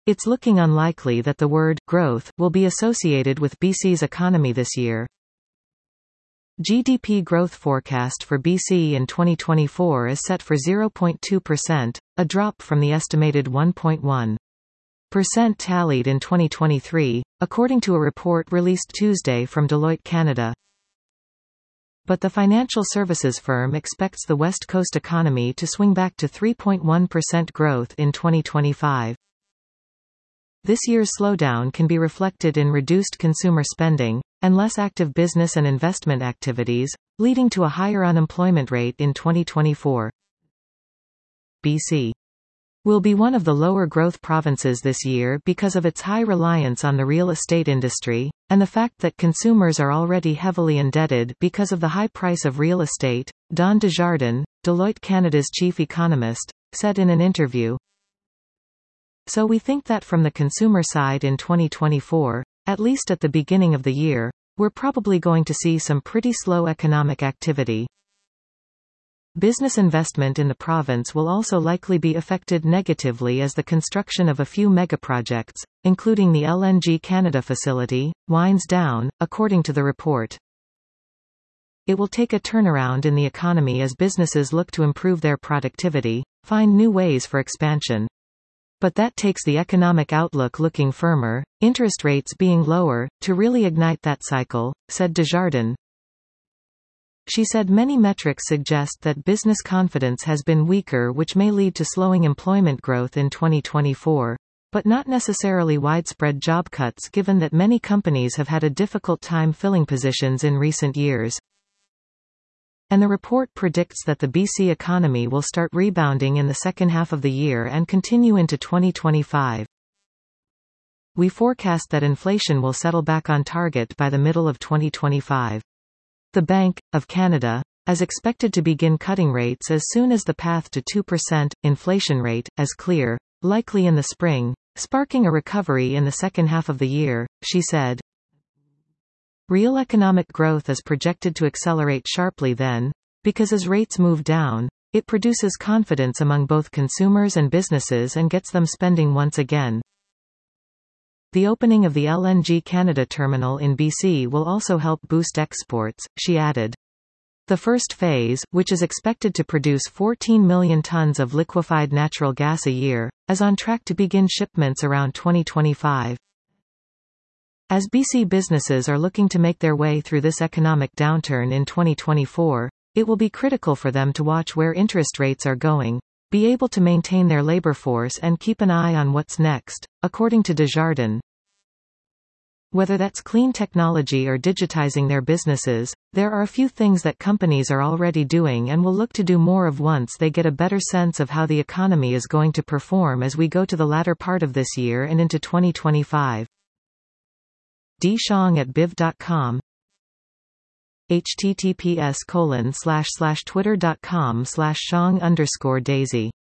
It's looking unlikely that the word growth will be associated with BC's economy this year. GDP growth forecast for BC in 2024 is set for 0.2%, a drop from the estimated 1.1% tallied in 2023, according to a report released Tuesday from Deloitte Canada. But the financial services firm expects the West Coast economy to swing back to 3.1% growth in 2025. This year's slowdown can be reflected in reduced consumer spending, and less active business and investment activities, leading to a higher unemployment rate in 2024. BC will be one of the lower growth provinces this year because of its high reliance on the real estate industry, and the fact that consumers are already heavily indebted because of the high price of real estate, Don Desjardins, Deloitte Canada's chief economist, said in an interview. So we think that from the consumer side in 2024, at least at the beginning of the year, we're probably going to see some pretty slow economic activity. Business investment in the province will also likely be affected negatively as the construction of a few megaprojects, including the LNG Canada facility, winds down, according to the report. It will take a turnaround in the economy as businesses look to improve their productivity, find new ways for expansion. But that takes the economic outlook looking firmer, interest rates being lower, to really ignite that cycle, said Desjardins. She said many metrics suggest that business confidence has been weaker, which may lead to slowing employment growth in 2024, but not necessarily widespread job cuts given that many companies have had a difficult time filling positions in recent years. And the report predicts that the BC economy will start rebounding in the second half of the year and continue into 2025. We forecast that inflation will settle back on target by the middle of 2025. The Bank of Canada is expected to begin cutting rates as soon as the path to 2% inflation rate is clear, likely in the spring, sparking a recovery in the second half of the year, she said. Real economic growth is projected to accelerate sharply then, because as rates move down, it produces confidence among both consumers and businesses and gets them spending once again. The opening of the LNG Canada terminal in BC will also help boost exports, she added. The first phase, which is expected to produce 14 million tons of liquefied natural gas a year, is on track to begin shipments around 2025. As BC businesses are looking to make their way through this economic downturn in 2024, it will be critical for them to watch where interest rates are going, be able to maintain their labor force and keep an eye on what's next, according to Desjardins. Whether that's clean technology or digitizing their businesses, there are a few things that companies are already doing and will look to do more of once they get a better sense of how the economy is going to perform as we go to the latter part of this year and into 2025. dshang@biv.com https://twitter.com/shang_daisy